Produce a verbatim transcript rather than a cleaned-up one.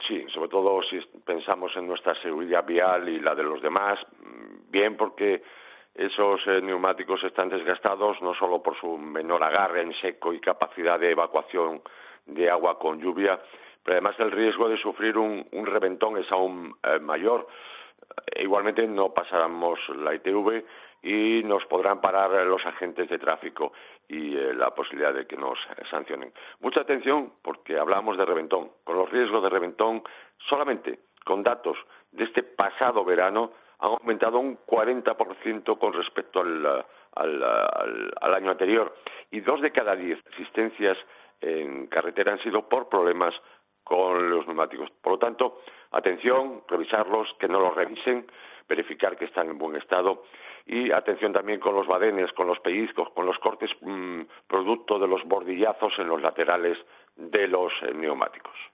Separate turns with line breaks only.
Sí, sobre todo si pensamos en nuestra seguridad vial y la de los demás, bien porque esos eh, neumáticos están desgastados no solo por su menor agarre en seco y capacidad de evacuación de agua con lluvia, pero además el riesgo de sufrir un, un reventón es aún eh, mayor. E igualmente no pasamos la I T V y nos podrán parar los agentes de tráfico y eh, la posibilidad de que nos sancionen. Mucha atención porque hablamos de reventón. Con los riesgos de reventón, solamente con datos de este pasado verano, han aumentado un cuarenta por ciento con respecto al, al, al, al año anterior. Y dos de cada diez asistencias en carretera han sido por problemas con los neumáticos. Por lo tanto, atención, revisarlos, que no los revisen, verificar que están en buen estado y atención también con los badenes, con los pellizcos, con los cortes mmm, producto de los bordillazos en los laterales de los eh, neumáticos.